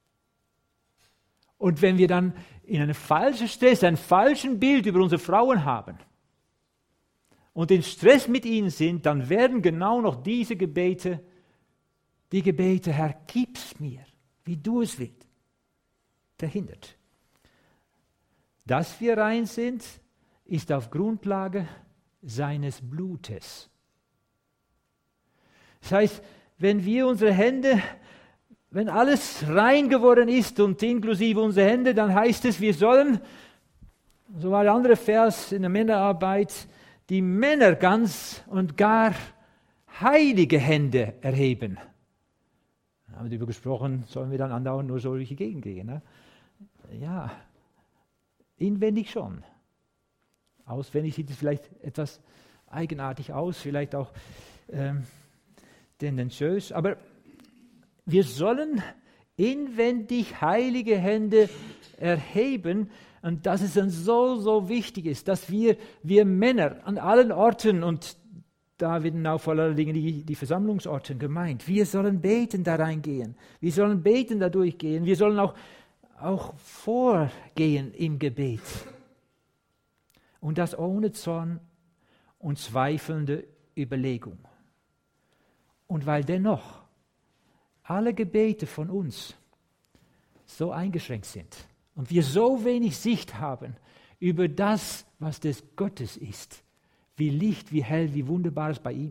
Und wenn wir dann in einem falschen Stress, ein falschen Bild über unsere Frauen haben und in Stress mit ihnen sind, dann werden genau noch diese Gebete, die Gebete, Herr, gib's mir, wie du es willst, verhindert. Dass wir rein sind, ist auf Grundlage seines Blutes. Das heißt, wenn wir unsere Hände, wenn alles rein geworden ist und inklusive unsere Hände, dann heißt es, wir sollen, so war der andere Vers in der Männerarbeit, die Männer ganz und gar heilige Hände erheben. Da haben wir darüber gesprochen, sollen wir dann andauernd nur solche Gegend gehen? Ne? Ja, inwendig schon. Auswendig sieht es vielleicht etwas eigenartig aus, vielleicht auch tendenziös, aber wir sollen inwendig heilige Hände erheben, und dass es dann so wichtig ist, dass wir Männer an allen Orten, und da werden auch vor allen Dingen die Versammlungsorte gemeint, wir sollen beten da reingehen, wir sollen beten da durchgehen, wir sollen auch vorgehen im Gebet. Und das ohne Zorn und zweifelnde Überlegung. Und weil dennoch alle Gebete von uns so eingeschränkt sind und wir so wenig Sicht haben über das, was des Gottes ist, wie Licht, wie hell, wie wunderbar es bei ihm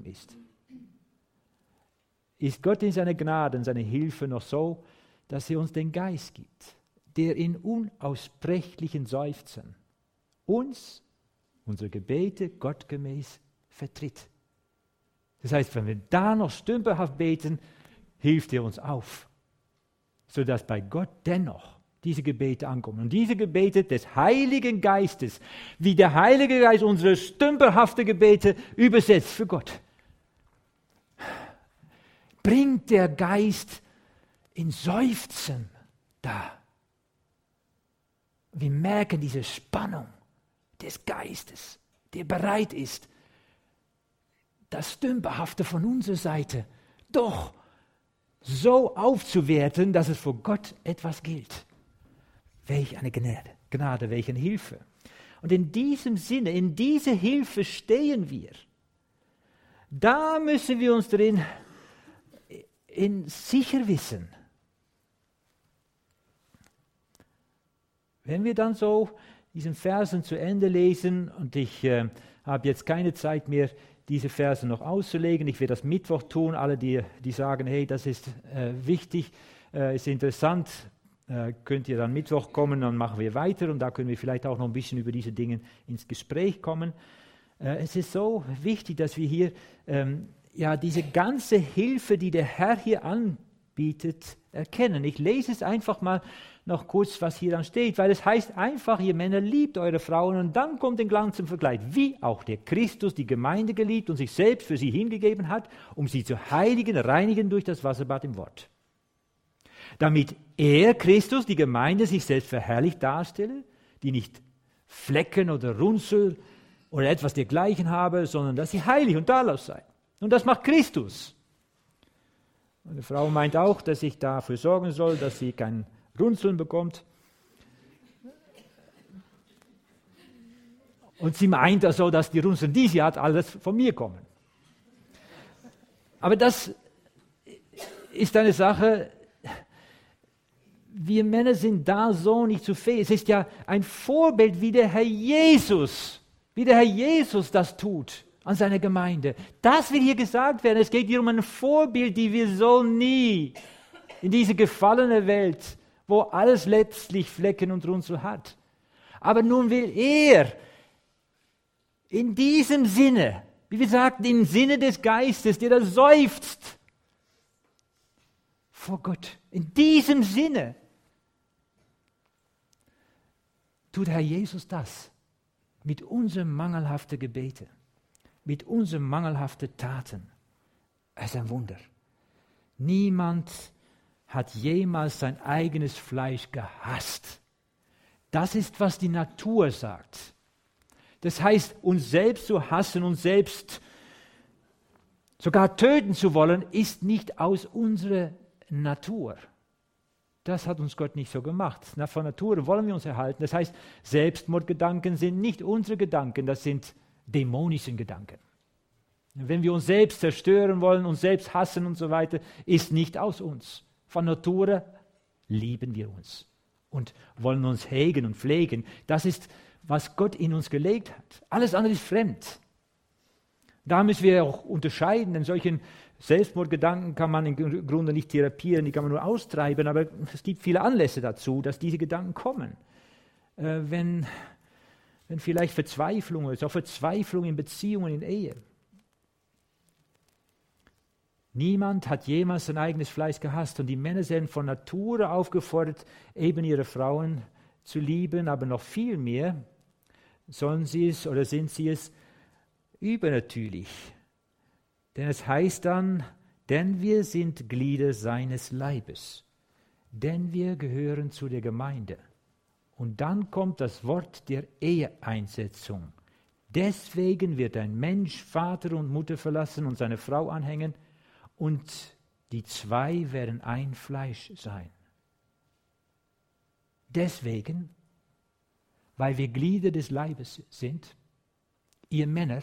ist Gott in seiner Gnade und seiner Hilfe noch so, dass er uns den Geist gibt, der in unaussprechlichen Seufzen uns, unsere Gebete gottgemäß vertritt. Das heißt, wenn wir da noch stümperhaft beten, hilft er uns auf, sodass bei Gott dennoch diese Gebete ankommen. Und diese Gebete des Heiligen Geistes, wie der Heilige Geist unsere stümperhafte Gebete übersetzt für Gott, bringt der Geist in Seufzen da. Wir merken diese Spannung des Geistes, der bereit ist, das Stümperhafte von unserer Seite doch so aufzuwerten, dass es vor Gott etwas gilt. Welch eine Gnade, welche Hilfe. Und in diesem Sinne, in dieser Hilfe stehen wir. Da müssen wir uns drin sicher wissen. Wenn wir dann so diesen Versen zu Ende lesen, und ich habe jetzt keine Zeit mehr, diese Verse noch auszulegen, ich werde das Mittwoch tun, alle, die sagen, hey, das ist wichtig, ist interessant, könnt ihr dann Mittwoch kommen, dann machen wir weiter und da können wir vielleicht auch noch ein bisschen über diese Dinge ins Gespräch kommen. Es ist so wichtig, dass wir hier diese ganze Hilfe, die der Herr hier anbietet, erkennen. Ich lese es einfach mal noch kurz, was hier dann steht, weil es heißt einfach, ihr Männer liebt eure Frauen, und dann kommt den Glanz zum Vergleich, wie auch der Christus die Gemeinde geliebt und sich selbst für sie hingegeben hat, um sie zu heiligen, reinigen durch das Wasserbad im Wort. Damit er, Christus, die Gemeinde sich selbst verherrlicht darstelle, die nicht Flecken oder Runzel oder etwas dergleichen habe, sondern dass sie heilig und tadellos sei. Und das macht Christus. Meine Frau meint auch, dass ich dafür sorgen soll, dass sie kein Runzeln bekommt. Und sie meint also, dass die Runzeln, die sie hat, alles von mir kommen. Aber das ist eine Sache, wir Männer sind da so nicht zu fähig. Es ist ja ein Vorbild, wie der Herr Jesus das tut an seiner Gemeinde. Das will hier gesagt werden. Es geht hier um ein Vorbild, die wir so nie in diese gefallene Welt, wo alles letztlich Flecken und Runzel hat. Aber nun will er in diesem Sinne, wie wir sagten, im Sinne des Geistes, der da seufzt vor Gott, in diesem Sinne tut Herr Jesus das mit unseren mangelhaften Gebeten, mit unseren mangelhaften Taten. Es ist ein Wunder. Niemand hat jemals sein eigenes Fleisch gehasst. Das ist, was die Natur sagt. Das heißt, uns selbst zu hassen, uns selbst sogar töten zu wollen, ist nicht aus unserer Natur. Das hat uns Gott nicht so gemacht. Von Natur wollen wir uns erhalten. Das heißt, Selbstmordgedanken sind nicht unsere Gedanken, das sind dämonische Gedanken. Wenn wir uns selbst zerstören wollen, uns selbst hassen und so weiter, ist nicht aus uns. Von Natur lieben wir uns und wollen uns hegen und pflegen. Das ist, was Gott in uns gelegt hat. Alles andere ist fremd. Da müssen wir auch unterscheiden, denn solchen Selbstmordgedanken kann man im Grunde nicht therapieren, die kann man nur austreiben, aber es gibt viele Anlässe dazu, dass diese Gedanken kommen. Wenn vielleicht Verzweiflung ist, auch Verzweiflung in Beziehungen, in Ehe. Niemand hat jemals sein eigenes Fleisch gehasst und die Männer sind von Natur aufgefordert, eben ihre Frauen zu lieben, aber noch viel mehr sollen sie es oder sind sie es übernatürlich. Denn es heißt dann, denn wir sind Glieder seines Leibes, denn wir gehören zu der Gemeinde. Und dann kommt das Wort der Eheeinsetzung. Deswegen wird ein Mensch Vater und Mutter verlassen und seine Frau anhängen, und die zwei werden ein Fleisch sein. Deswegen, weil wir Glieder des Leibes sind, ihr Männer,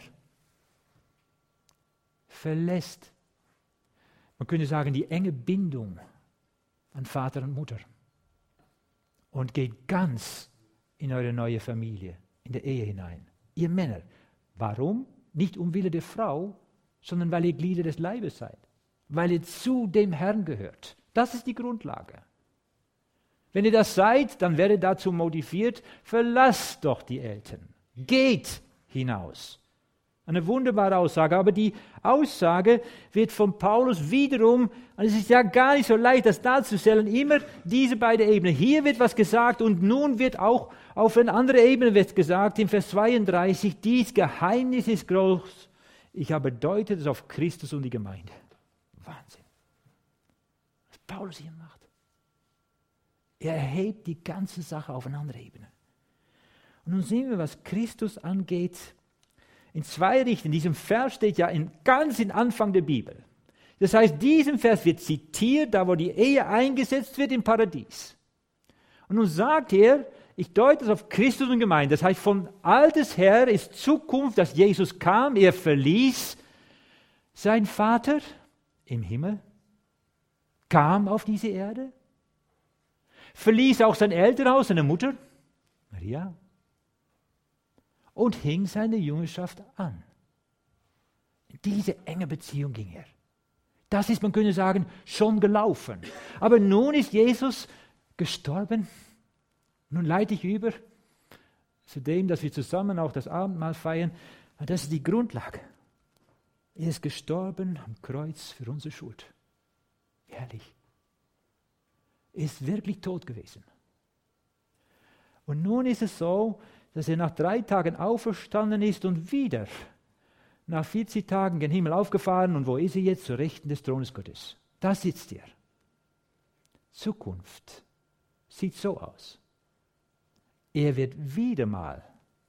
verlässt, man könnte sagen, die enge Bindung an Vater und Mutter und geht ganz in eure neue Familie, in der Ehe hinein. Ihr Männer, warum? Nicht um Wille der Frau, sondern weil ihr Glieder des Leibes seid. Weil ihr zu dem Herrn gehört. Das ist die Grundlage. Wenn ihr das seid, dann werdet dazu motiviert, verlasst doch die Eltern. Geht hinaus. Eine wunderbare Aussage, aber die Aussage wird von Paulus wiederum, und es ist ja gar nicht so leicht, das darzustellen, immer diese beiden Ebenen. Hier wird was gesagt und nun wird auch auf eine andere Ebene wird gesagt, in Vers 32, dies Geheimnis ist groß, ich aber deute es auf Christus und die Gemeinde. Wahnsinn, was Paulus hier macht. Er erhebt die ganze Sache auf eine andere Ebene. Und nun sehen wir, was Christus angeht, in zwei Richtungen. In diesem Vers steht ja ganz im Anfang der Bibel. Das heißt, diesem Vers wird zitiert, da wo die Ehe eingesetzt wird im Paradies. Und nun sagt er, ich deute es auf Christus und Gemeinde. Das heißt, von Altes her ist Zukunft, dass Jesus kam, er verließ seinen Vater im Himmel, kam auf diese Erde, verließ auch sein Elternhaus, seine Mutter, Maria, und hing seine Jüngerschaft an. In diese enge Beziehung ging er. Das ist, man könnte sagen, schon gelaufen. Aber nun ist Jesus gestorben. Nun leite ich über zu dem, dass wir zusammen auch das Abendmahl feiern. Und das ist die Grundlage. Er ist gestorben am Kreuz für unsere Schuld. Herrlich. Er ist wirklich tot gewesen. Und nun ist es so, dass er nach 3 Tagen auferstanden ist und wieder nach 40 Tagen gen Himmel aufgefahren. Und wo ist er jetzt? Zur Rechten des Thrones Gottes. Da sitzt er. Zukunft sieht so aus. Er wird wieder mal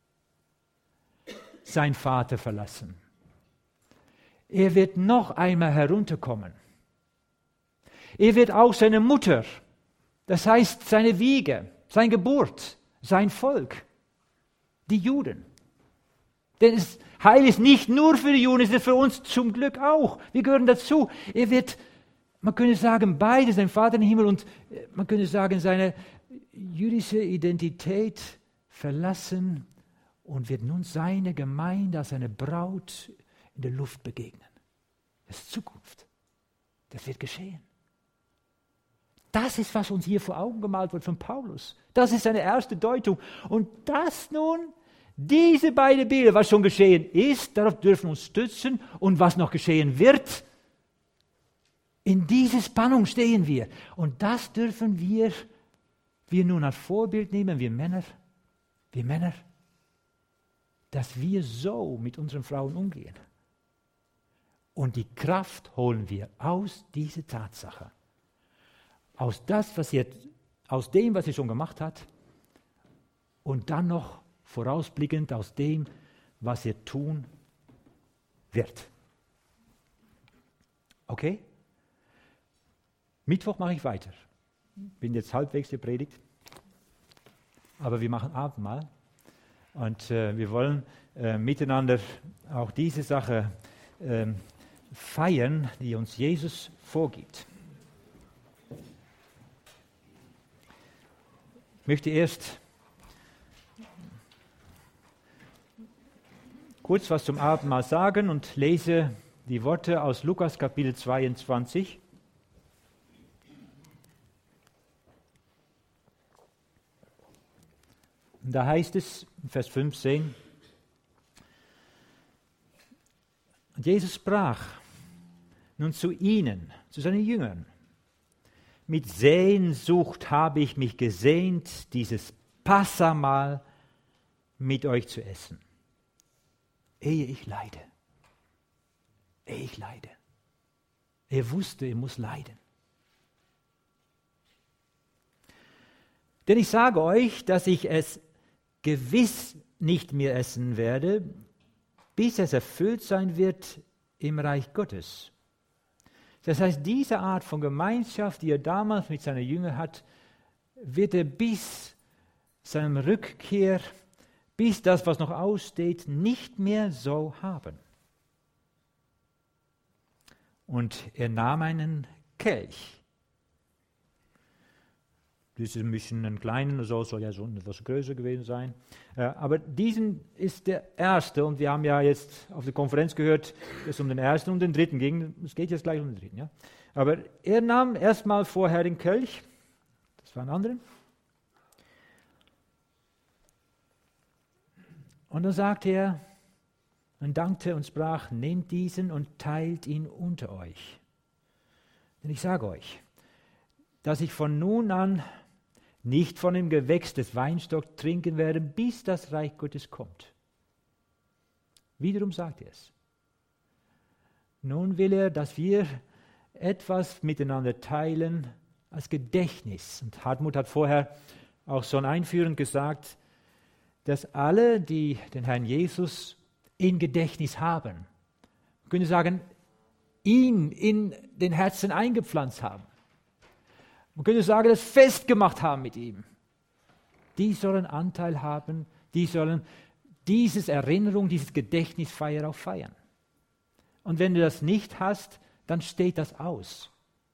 seinen Vater verlassen. Er wird noch einmal herunterkommen. Er wird auch seine Mutter, das heißt seine Wiege, seine Geburt, sein Volk, die Juden. Denn das Heil ist nicht nur für die Juden, es ist für uns zum Glück auch. Wir gehören dazu. Er wird, man könnte sagen, beide, sein Vater im Himmel und man könnte sagen, seine jüdische Identität verlassen und wird nun seine Gemeinde als eine Braut in der Luft begegnen. Das ist Zukunft. Das wird geschehen. Das ist, was uns hier vor Augen gemalt wird von Paulus. Das ist seine erste Deutung. Und das nun, diese beiden Bilder, was schon geschehen ist, darauf dürfen wir uns stützen. Und was noch geschehen wird, in diese Spannung stehen wir. Und das dürfen wir nun als Vorbild nehmen, wir Männer, dass wir so mit unseren Frauen umgehen. Und die Kraft holen wir aus dieser Tatsache. Aus dem, was er schon gemacht hat, und dann noch vorausblickend aus dem, was er tun wird. Okay? Mittwoch mache ich weiter. Bin jetzt halbwegs der Predigt, aber wir machen Abendmahl und wir wollen miteinander auch diese Sache feiern, die uns Jesus vorgibt. Ich möchte erst kurz was zum Abendmahl sagen und lese die Worte aus Lukas Kapitel 22. Und da heißt es, in Vers 15, und Jesus sprach nun zu ihnen, zu seinen Jüngern, mit Sehnsucht habe ich mich gesehnt, dieses Passamahl mit euch zu essen, ehe ich leide. Ehe ich leide. Er wusste, er muss leiden. Denn ich sage euch, dass ich es gewiss nicht mehr essen werde, bis es erfüllt sein wird im Reich Gottes. Das heißt, diese Art von Gemeinschaft, die er damals mit seinen Jüngern hat, wird er bis seiner Rückkehr, bis das, was noch aussteht, nicht mehr so haben. Und er nahm einen Kelch. Das ist ein bisschen ein kleiner, soll ja so etwas größer gewesen sein. Aber diesen ist der erste, und wir haben ja jetzt auf der Konferenz gehört, dass es um den ersten und den dritten ging. Es geht jetzt gleich um den dritten. Ja? Aber er nahm erstmal vorher den Kelch, das war ein anderer. Und dann sagt er, und dankte und sprach, nehmt diesen und teilt ihn unter euch. Denn ich sage euch, dass ich von nun an nicht von dem Gewächs des Weinstocks trinken werde, bis das Reich Gottes kommt. Wiederum sagt er es. Nun will er, dass wir etwas miteinander teilen als Gedächtnis. Und Hartmut hat vorher auch schon einführend gesagt, dass alle, die den Herrn Jesus in Gedächtnis haben, man könnte sagen, ihn in den Herzen eingepflanzt haben. Man könnte sagen, das festgemacht haben mit ihm. Die sollen Anteil haben, die sollen dieses Erinnerung, dieses Gedächtnisfeier auch feiern. Und wenn du das nicht hast, dann steht das aus.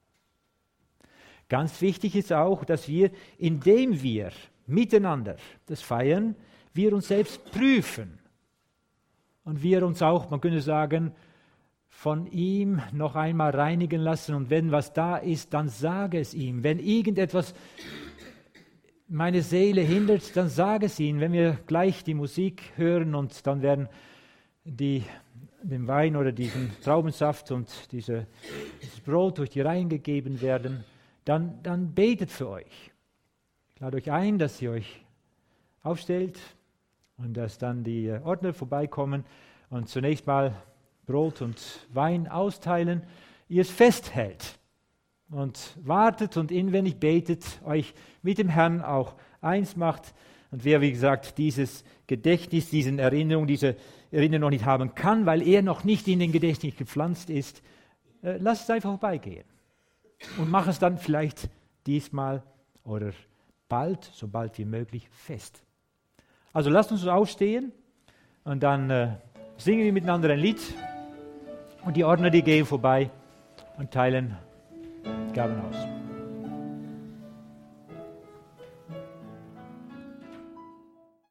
Ganz wichtig ist auch, dass wir, indem wir miteinander das feiern, wir uns selbst prüfen. Und wir uns auch, man könnte sagen, von ihm noch einmal reinigen lassen. Und wenn was da ist, dann sage es ihm. Wenn irgendetwas meine Seele hindert, dann sage es ihm. Wenn wir gleich die Musik hören und dann werden dem Wein oder diesen Traubensaft und dieses Brot durch die Reihen gegeben werden, dann betet für euch. Ich lade euch ein, dass ihr euch aufstellt und dass dann die Ordner vorbeikommen und zunächst mal Brot und Wein austeilen, ihr es festhält und wartet und inwendig betet, euch mit dem Herrn auch eins macht. Und wer, wie gesagt, dieses Gedächtnis, diese Erinnerung noch nicht haben kann, weil er noch nicht in den Gedächtnis gepflanzt ist, lasst es einfach vorbeigehen. Und mach es dann vielleicht diesmal oder bald, so bald wie möglich, fest. Also lasst uns aufstehen und dann singen wir miteinander ein Lied und die Ordner, die gehen vorbei und teilen Gaben aus.